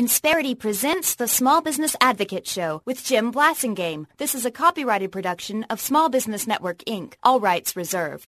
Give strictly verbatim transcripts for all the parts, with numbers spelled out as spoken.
Insperity presents the Small Business Advocate Show with Jim Blasingame. This is a copyrighted production of Small Business Network, Incorporated. All rights reserved.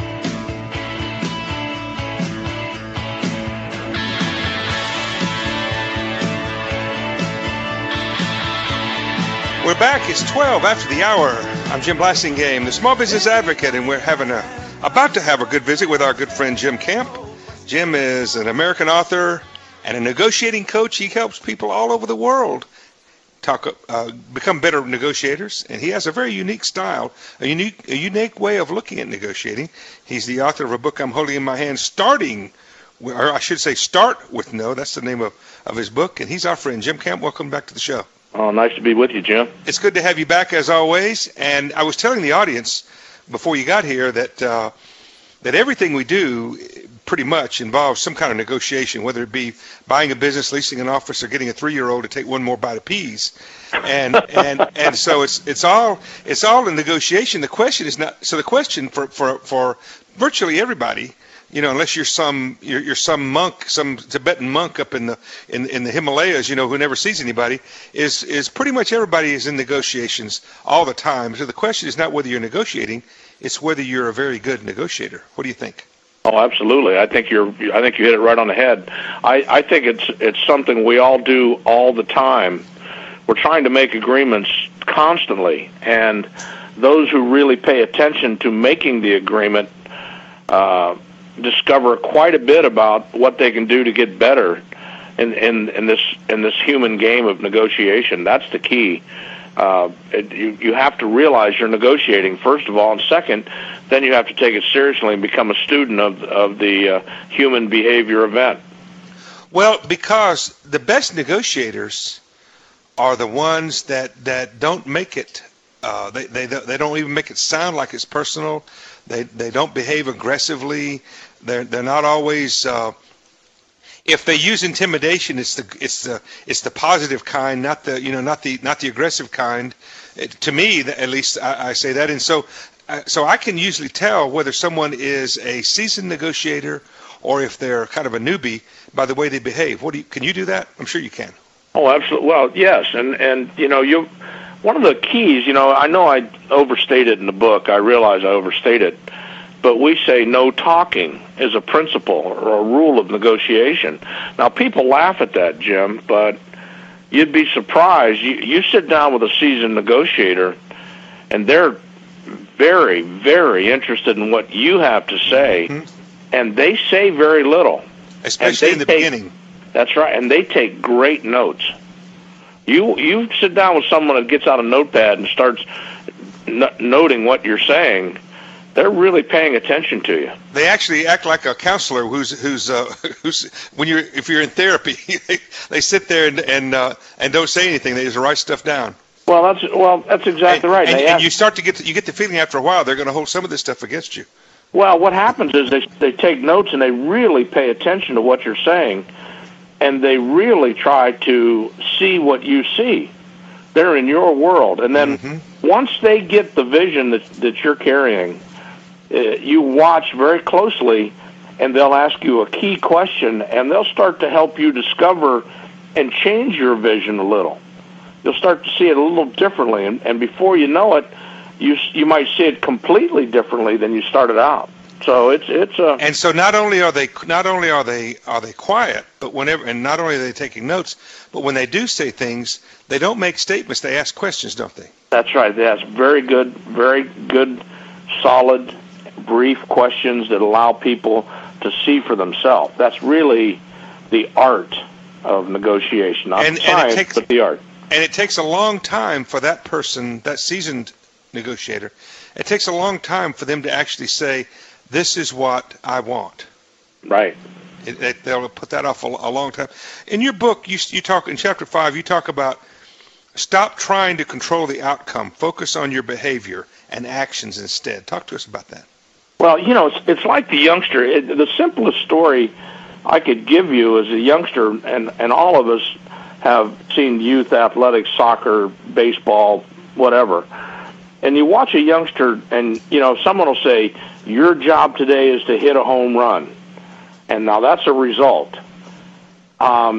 We're back. It's twelve after the hour. I'm Jim Blasingame, the Small Business Advocate, and we're having a about to have a good visit with our good friend Jim Camp. Jim is an American author and a negotiating coach. He helps people all over the world talk, uh, become better negotiators, and he has a very unique style, a unique, a unique way of looking at negotiating. He's the author of a book I'm holding in my hand, starting, or I should say, Start with No. That's the name of, of his book, and he's our friend Jim Camp. Welcome back to the show. Oh, nice to be with you, Jim. It's good to have you back as always. And I was telling the audience before you got here that uh, that everything we do pretty much involves some kind of negotiation, whether it be buying a business, leasing an office, or getting a three-year-old to take one more bite of peas. And and and so it's it's all it's all a negotiation. The question is not so. The question for for for virtually everybody, you know, unless you're some you're, you're some monk, some Tibetan monk up in the in in the Himalayas, you know, who never sees anybody, is is pretty much everybody is in negotiations all the time. So the question is not whether you're negotiating, it's whether you're a very good negotiator. What do you think? Oh, absolutely. I think you're. I think you hit it right on the head. I, I think it's it's something we all do all the time. We're trying to make agreements constantly, and those who really pay attention to making the agreement uh, discover quite a bit about what they can do to get better in, in, in this in this human game of negotiation. That's the key. Uh, it, you, you have to realize you're negotiating, first of all, and second, then you have to take it seriously and become a student of, of the uh, human behavior event. Well, because the best negotiators are the ones that, that don't make it, uh, they, they, they don't even make it sound like it's personal. They, they don't behave aggressively. They're, they're not always... Uh, If they use intimidation, it's the it's the it's the positive kind, not the you know not the not the aggressive kind. It, to me, at least, I, I say that, and so uh, so I can usually tell whether someone is a seasoned negotiator or if they're kind of a newbie by the way they behave. What do you, can you do that? I'm sure you can. Oh, absolutely. Well, yes, and and you know you one of the keys. You know, I know I overstated in the book. I realize I overstated. But we say no talking is a principle or a rule of negotiation. Now, people laugh at that, Jim, but you'd be surprised. You, you sit down with a seasoned negotiator, and they're very, very interested in what you have to say, mm-hmm. and they say very little. Especially in the take, beginning. That's right, and they take great notes. You, you sit down with someone that gets out a notepad and starts n- noting what you're saying, they're really paying attention to you. They actually act like a counselor who's who's uh, who's when you're if you're in therapy, they, they sit there and and uh, and don't say anything. They just write stuff down. Well, that's well, that's exactly and, right. And, and ask, you start to get to, you get the feeling after a while they're going to hold some of this stuff against you. Well, what happens is they they take notes and they really pay attention to what you're saying, and they really try to see what you see. They're in your world, and then mm-hmm. once they get the vision that that you're carrying. Uh, you watch very closely, and they'll ask you a key question, and they'll start to help you discover and change your vision a little. You'll start to see it a little differently, and, and before you know it, you you might see it completely differently than you started out. So it's it's a and so not only are they not only are they are they quiet, but whenever and not only are they taking notes, but when they do say things, they don't make statements. They ask questions, don't they? That's right. They ask very good, very good, solid, brief questions that allow people to see for themselves. That's really the art of negotiation, not and, science, and it takes, but the art. And it takes a long time for that person, that seasoned negotiator, it takes a long time for them to actually say, this is what I want. Right. It, it, they'll put that off a, a long time. In your book, you, you talk in chapter five, you talk about stop trying to control the outcome. Focus on your behavior and actions instead. Talk to us about that. Well, you know, it's, it's like the youngster. It, the simplest story I could give you as a youngster, and, and all of us have seen youth athletics, soccer, baseball, whatever. And you watch a youngster, and, you know, someone will say, your job today is to hit a home run. And now that's a result. Um,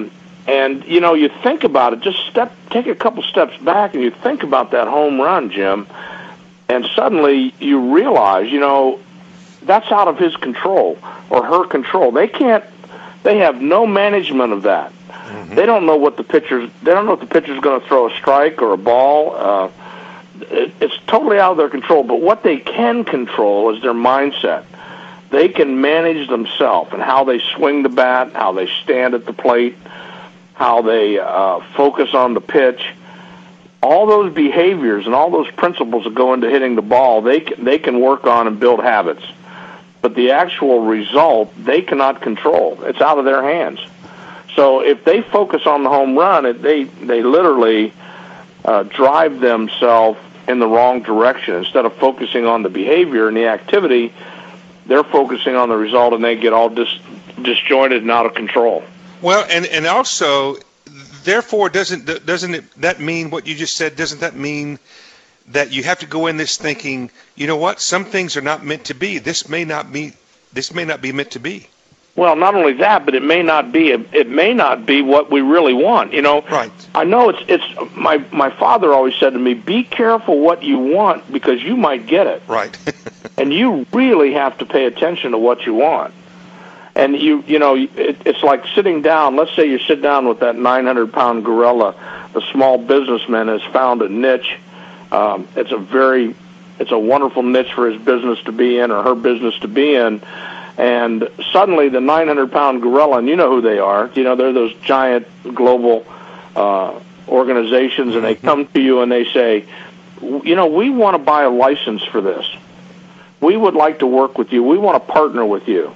And, you know, you think about it, just step, take a couple steps back and you think about that home run, Jim, and suddenly you realize, you know, that's out of his control or her control. They can't, they have no management of that. Mm-hmm. They don't know what the pitcher's, they don't know if the pitcher's going to throw a strike or a ball. Uh, it, it's totally out of their control. But what they can control is their mindset. They can manage themselves and how they swing the bat, how they stand at the plate, how they uh, focus on the pitch. All those behaviors and all those principles that go into hitting the ball, they can, they can work on and build habits. But the actual result, they cannot control. It's out of their hands. So if they focus on the home run, it, they, they literally uh, drive themselves in the wrong direction. Instead of focusing on the behavior and the activity, they're focusing on the result, and they get all dis- disjointed and out of control. Well, and, and also, therefore, doesn't doesn't it, that mean what you just said? Doesn't that mean that you have to go in this thinking, you know what? Some things are not meant to be. This may not be. This may not be meant to be. Well, not only that, but it may not be. It may not be what we really want. You know. Right. I know it's it's. My my father always said to me, "Be careful what you want because you might get it." Right. And you really have to pay attention to what you want. And you, you know, it, it's like sitting down. Let's say you sit down with that nine hundred pound gorilla. The small businessman has found a niche. Um, it's a very, it's a wonderful niche for his business to be in or her business to be in. And suddenly, the nine hundred pound gorilla, and you know who they are. You know, they're those giant global uh, organizations, and they come to you and they say, you know, we want to buy a license for this. We would like to work with you. We want to partner with you.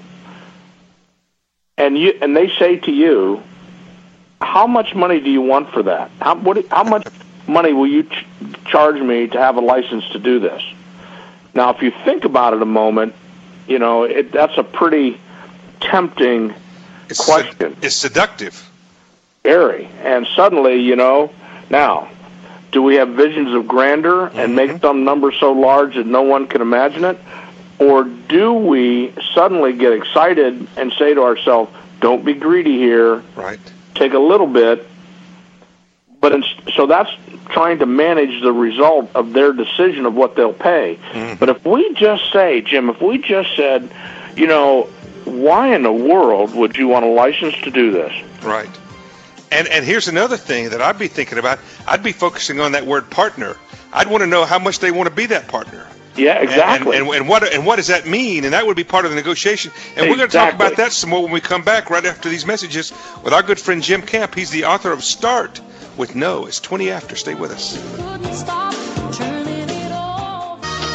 And you and they say to you, how much money do you want for that? How, what, how much money will you ch- charge me to have a license to do this? Now, if you think about it a moment, you know, it, that's a pretty tempting it's question. Sed- it's seductive. Very. And suddenly, you know, now, do we have visions of grandeur and mm-hmm. make some number so large that no one can imagine it? Or do we suddenly get excited and say to ourselves, don't be greedy here. Right. Take a little bit. But in, so that's trying to manage the result of their decision of what they'll pay. Mm-hmm. But if we just say, Jim, if we just said, you know, why in the world would you want a license to do this? Right. And and here's another thing that I'd be thinking about. I'd be focusing on that word partner. I'd want to know how much they want to be that partner. Yeah, exactly. And, and, and what and what does that mean? And that would be part of the negotiation. And exactly. We're going to talk about that some more when we come back right after these messages with our good friend Jim Camp. He's the author of Start with No. It's twenty after. Stay with us. Couldn't stop turning it off.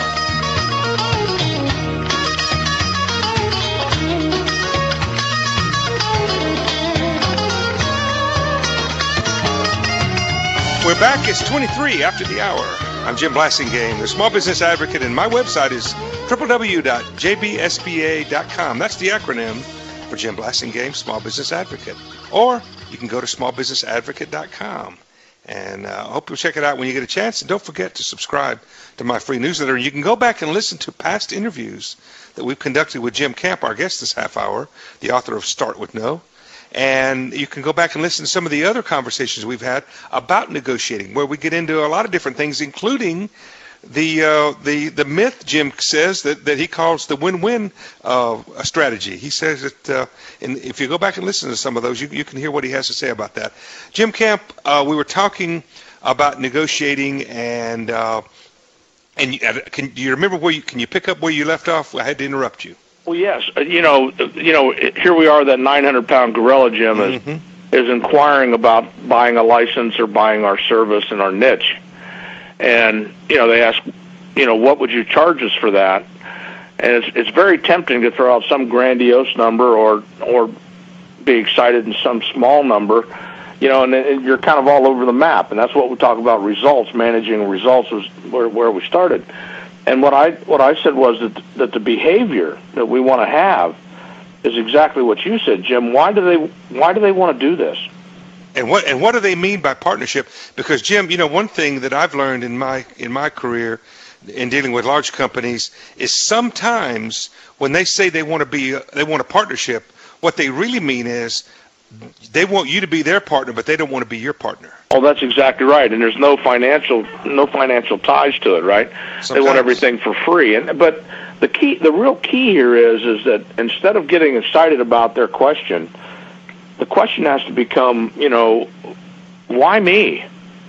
We're back. It's twenty-three after the hour. I'm Jim Blasingame, the Small Business Advocate, and my website is w w w dot j b s b a dot com. That's the acronym for Jim Blasingame, Small Business Advocate. Or you can go to small business advocate dot com. And I uh, hope you'll check it out when you get a chance. And don't forget to subscribe to my free newsletter. And you can go back and listen to past interviews that we've conducted with Jim Camp, our guest this half hour, the author of Start with No. And you can go back and listen to some of the other conversations we've had about negotiating, where we get into a lot of different things, including the uh, the the myth, Jim says, that, that he calls the win-win uh, strategy. He says that uh, and if you go back and listen to some of those, you, you can hear what he has to say about that. Jim Camp, uh, we were talking about negotiating, and uh, and you, can do you remember where you can you pick up where you left off? I had to interrupt you. Well, yes. You know, you know. Here we are. That nine hundred pound gorilla, Jim, is mm-hmm. is inquiring about buying a license or buying our service and our niche. And you know, they ask, you know, what would you charge us for that? And it's it's very tempting to throw out some grandiose number or or be excited in some small number, you know. And, and you're kind of all over the map. And that's what we talk about: results. Managing results was where where we started. And what I what I said was that that the behavior that we want to have is exactly what you said, Jim. Why do they why do they want to do this? And what and what do they mean by partnership? Because Jim, you know, one thing that I've learned in my in my career in dealing with large companies is sometimes when they say they want to be they want a partnership, what they really mean is they want you to be their partner, but they don't want to be your partner. Oh, that's exactly right. And there's no financial no financial ties to it, right? Sometimes. They want everything for free. And but the key, the real key here is is that instead of getting excited about their question, the question has to become, you know, why me?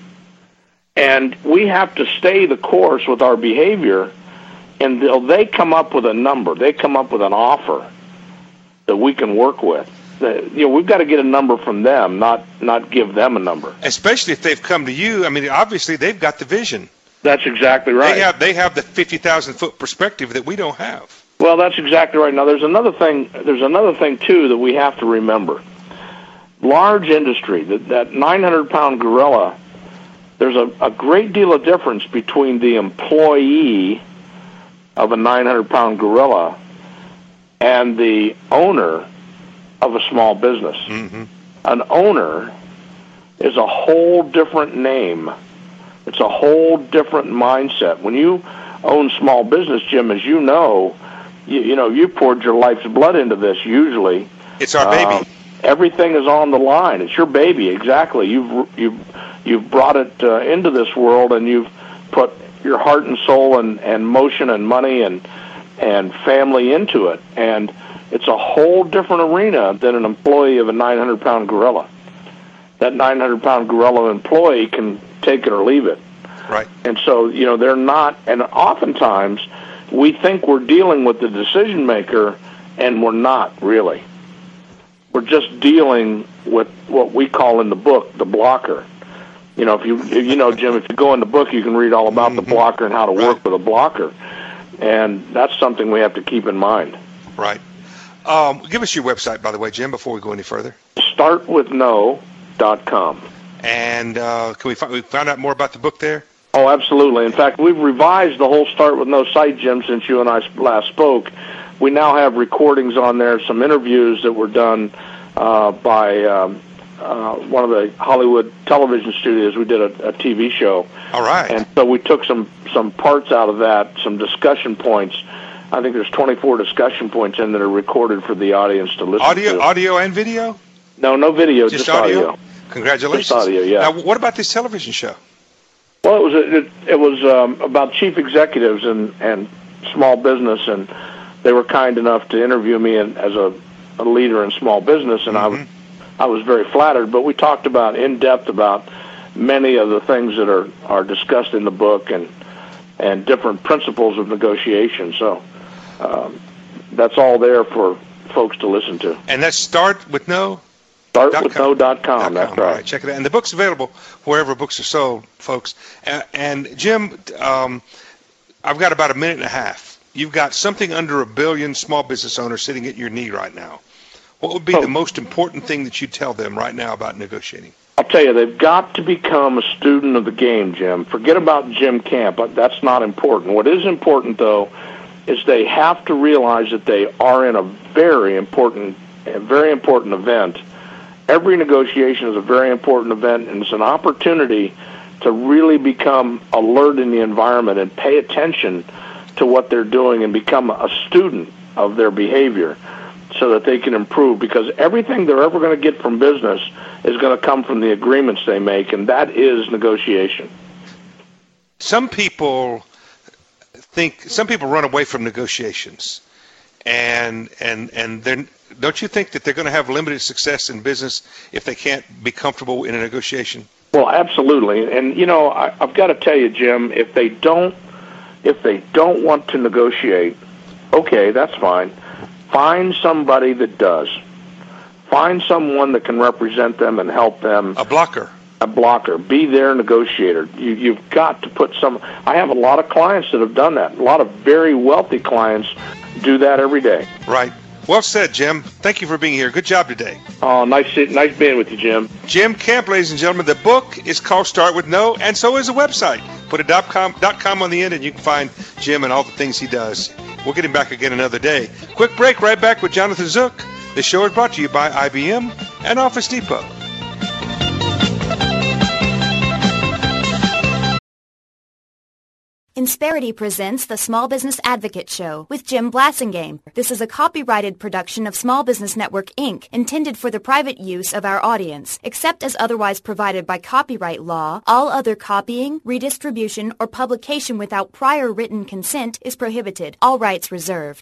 And we have to stay the course with our behavior until they come up with a number. They come up with an offer that we can work with. The, you know, we've got to get a number from them, not not give them a number. Especially if they've come to you. I mean, obviously they've got the vision. That's exactly right. They have they have the fifty thousand foot perspective that we don't have. Well, that's exactly right. Now, there's another thing. There's another thing too that we have to remember. Large industry, that that nine hundred pound gorilla. There's a, a great deal of difference between the employee of a nine hundred pound gorilla and the owner of a small business. Mm-hmm. An owner is a whole different name. It's a whole different mindset. When you own small business, Jim, as you know, you, you know, you poured your life's blood into this usually. It's our baby. Uh, everything is on the line. It's your baby, exactly. You've you've you've brought it uh, into this world, and you've put your heart and soul and, and motion and money and and family into it. And it's a whole different arena than an employee of a nine hundred pound gorilla. That nine hundred pound gorilla employee can take it or leave it. Right. And so, you know, they're not, and oftentimes we think we're dealing with the decision maker, and we're not really. We're just dealing with what we call in the book the blocker. You know, if you if you know, Jim, if you go in the book, you can read all about mm-hmm. the blocker and how to right. work with a blocker. And that's something we have to keep in mind. Right. Um, give us your website, by the way, Jim, before we go any further. start with no dot com. And uh, can we find, we find out more about the book there? Oh, absolutely. In fact, we've revised the whole Start With No site, Jim, since you and I last spoke. We now have recordings on there, some interviews that were done uh, by um, uh, one of the Hollywood television studios. We did a, a T V show. All right. And so we took some, some parts out of that, some discussion points. I think there's twenty-four discussion points in that are recorded for the audience to listen audio, to. Audio and video? No, no video, just, just audio. audio. Congratulations. Just audio, yeah. Now, what about this television show? Well, it was it, it was um, about chief executives and, and small business, and they were kind enough to interview me in, as a, a leader in small business, and mm-hmm. I was I was very flattered. But we talked about in depth about many of the things that are, are discussed in the book and and different principles of negotiation. So um, that's all there for folks to listen to. And that's Start With No. start with no dot com. That's right. All right. Check it out. And the book's available wherever books are sold, folks. And, and Jim, um, I've got about a minute and a half. You've got something under a billion small business owners sitting at your knee right now. What would be oh. the most important thing that you tell them right now about negotiating? I'll tell you, they've got to become a student of the game, Jim. Forget about Jim Camp. That's not important. What is important, though, is they have to realize that they are in a very important, a very important event. Every negotiation is a very important event, and it's an opportunity to really become alert in the environment and pay attention to what they're doing and become a student of their behavior so that they can improve, because everything they're ever going to get from business is going to come from the agreements they make, and that is negotiation. Some people think, some people run away from negotiations, and and and they're, don't you think that they're going to have limited success in business if they can't be comfortable in a negotiation? Well, absolutely. And, you know, I, I've got to tell you, Jim, if they don't, if they don't want to negotiate, okay, that's fine. Find somebody that does. Find someone that can represent them and help them. A blocker. A blocker. Be their negotiator. You, you've got to put some. I have a lot of clients that have done that. A lot of very wealthy clients do that every day. Right. Well said, Jim. Thank you for being here. Good job today. Oh, nice, nice being with you, Jim. Jim Camp, ladies and gentlemen. The book is called Start With No, and so is the website. Put a dot com, dot com on the end, and you can find Jim and all the things he does. We'll get him back again another day. Quick break, right back with Jonathan Zook. The show is brought to you by I B M and Office Depot. In Insperity presents the Small Business Advocate Show with Jim Blasingame. This is a copyrighted production of Small Business Network, Incorporated, intended for the private use of our audience. Except as otherwise provided by copyright law, all other copying, redistribution, or publication without prior written consent is prohibited. All rights reserved.